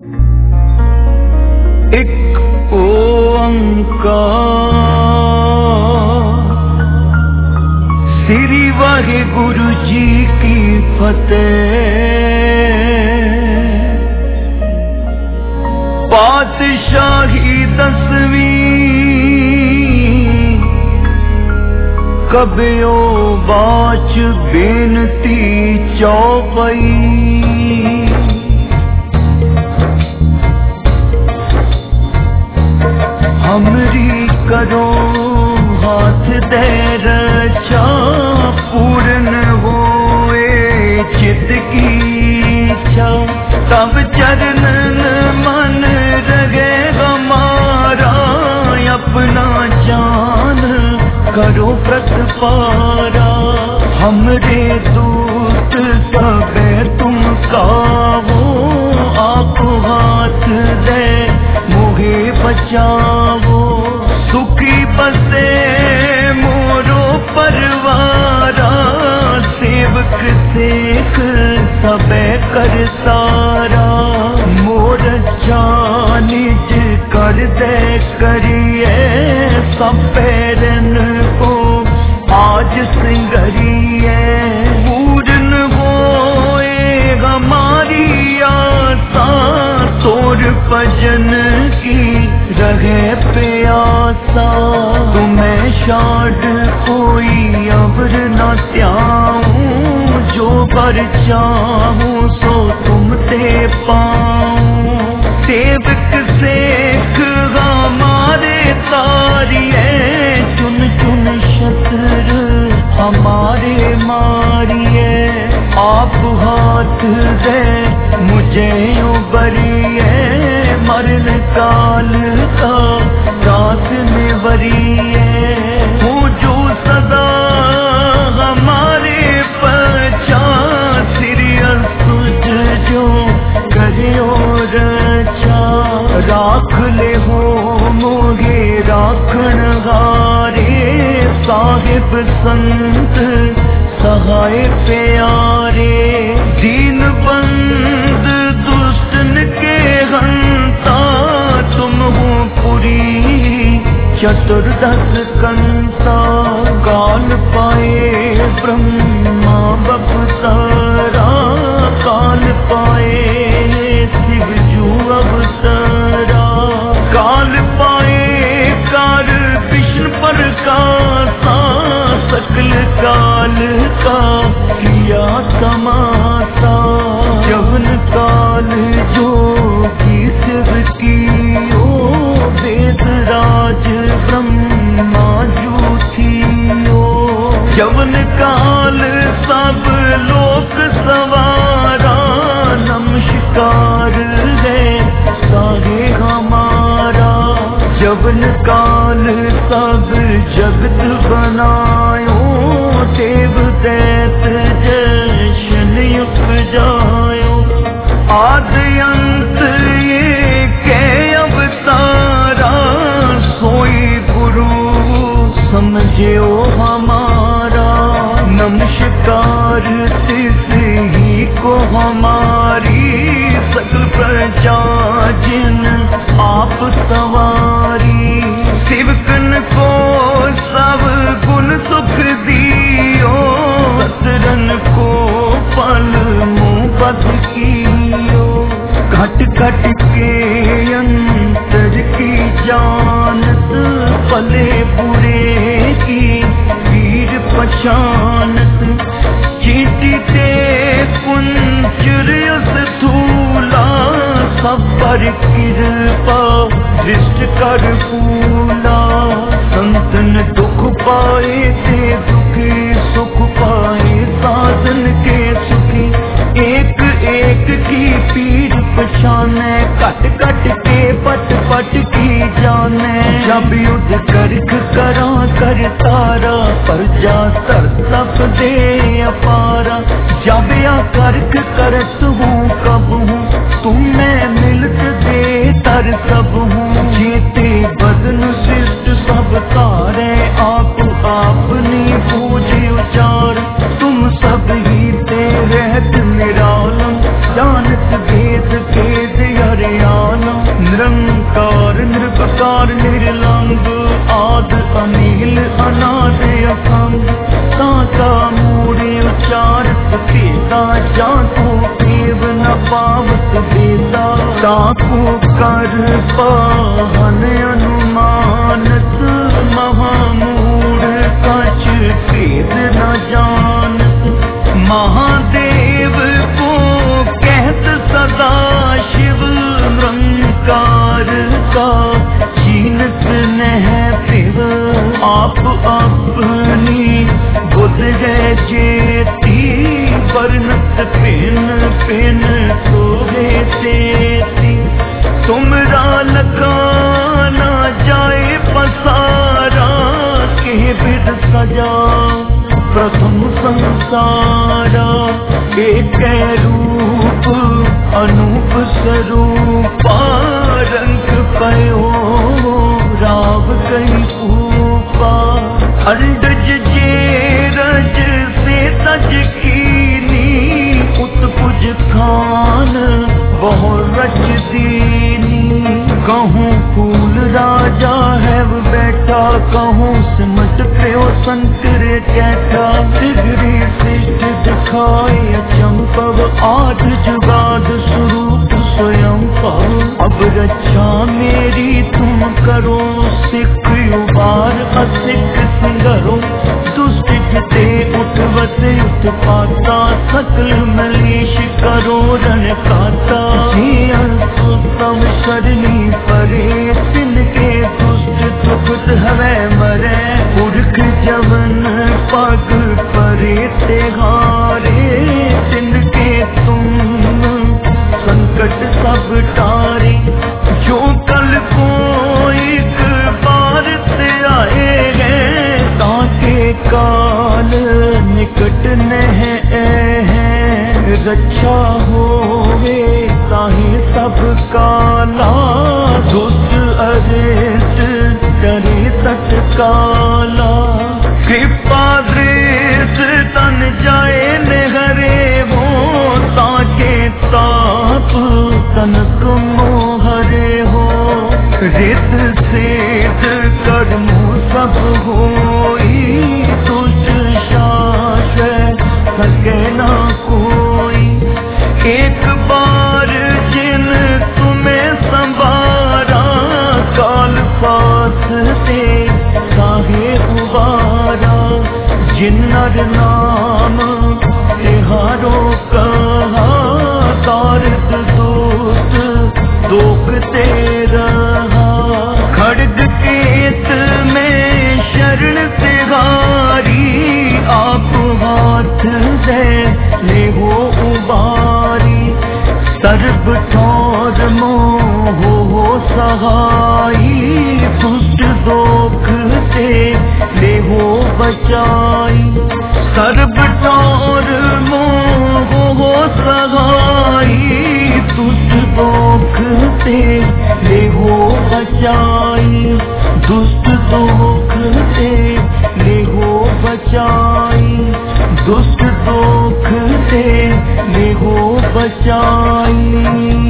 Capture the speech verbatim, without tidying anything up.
एक ओंकार श्री वाहिगुरु जी की फतेह। पातशाही दसवीं कबियो बाच बेनती चौपई। हमरी करो हाथ दे रक्षा पूर्ण होए चित की इच्छा। तब चरणन मन रगे हमारा अपना जान करो प्रतपारा। हमरे दूत सबे तुम कावो आप हाथ दे मोहे बचावो। सुखी बसे मोरो परवारा सेवक सेख सबे कर सारा। मोर निज कर दे करिए सब पैरन को आज सिंगरिए। पूर्ण होए हमारी आशा तोर भजन की रहे प्यासा। तुम्हें शाड कोई अवर न त्याऊं जो पर चाहूं सो तुम ते पाऊं। सेवक सेख हमारे तारिए चुन चुन शस्त्र हमारे मारिए। आप हाथ दे मुझे उबरिए मरण काल का रात में वरिए। हो जो सदा हमारे पहचान श्री असुज जो करियो रक्षा। राख ले हो मोगे राखण हारे साहिब संत सहाय प्यारे। दीन बंद दुष्टन के हंता तुम हो पुरी चतुर्दश कंता। काल पाए ब्रह्मा बपसारा काल पाए शिवजू अवसरा। काल पाए कार विष्णु प्रकाशा सकल काल का किया तमाशा। जवन काल जो की शिव कियो वेद राज ब्रह्मा जूठियो। जवन काल सब लोक सवारा नमस्कार है सारे हमारा। जवन काल सब जगत बनायो देव दैत जशन उपजायो। आदि अंत ये के अवतारा सोई गुरु समझो हमारा। नमस्कार तिस ही को हमारी सकल प्रजा जिन आप सवारी। सेवकन को सब गुण सुख दियो सतरन को पल मुँह बद कियो। घट घट के अंतर की जानत भले बुरे की वीर पहचानत। चीटी ते कुंचर स्थूला सब पर कृपा दृष्ट कर फूला। संतन दुख पाए ते दुखी सुख पाए साधन के सुखी। एक एक की पीर पछाने कट कट के पट पट की जाने। जब युद्ध करख करा कर तारा प्रजा तर सब दे अपारा। जब या करख करत हूँ कब हूँ तुम्हें मिलत दे तर सब हूँ। जीते बदन शिष्ट सब तारे आप आपनी पूज उचार। तुम सब ही ते रहत निरालम जानत भेद भेद हरे अमील अनाद अखम ताका मूड़े उचारत पेदा जाको पेव न पावत बेदा ताको कर पाहन अनुमानत महामूढ़ कछ भेद न जानत महादेव को कहत सदा शिव निरंकार का जीनत नह पिव आप अपनी बुध है जेती वर्णत पिन पिन सोहे तेती तुमरा लगाना जाए पसारा के बिद सजा प्रथम संसारा एक रूप अनूप स्वरूप रंग पयो राव कई पूपा अंडज जे रज से तज कीनी उत्पुज खान बहु रच दीनी कहूँ फूल राजा है वो बैठा कहूँ सिमट प्यो संकर कैठा सिगरी शिष्ट दिखाई चंपव आठ जुगाद स्वरूप स्वयं पाओ अब रक्षा मेरी तुम करो सिख उबार असिख सिंगरो दुष्ट जिते उठवते उत्पाता सकल मलेश करो रण खाता सुतम शरणी परे तिनके दुष्ट दुखत हवे मरे पुरख जवन पग परे तेहारे तिनके तुम संकट सब टारे जो कल को एक बार से आए हैं ताके काल निकट नह है रक्षा होवे ताहि सब काला दुष्ट अरेत डरे तत्काला कृपा दृष्ट तन जाए निहरे वो ताके ताप तनक मोहरे हो रित सेठ कर्मो सब होई दुष्ट शास सके ना कोई एक बार जिन तुम्हें संभारा काल पास से साहे उबारा जिन्नर नाम तिहारो कहा तारत दोस्त दोख तेरा खड़ग केत में शरण तिहारी आप हाथ दे ले हो उबारी सर्व ठौर मोह हो सहाई दुष्ट दोख से ले हो बचाई सर्व ठौर मोह हो सहाई दुष्ट दोख से ले हो बचाई दुष्ट दोख से ले हो बचाई दुष्ट दोख से ले हो बचाई।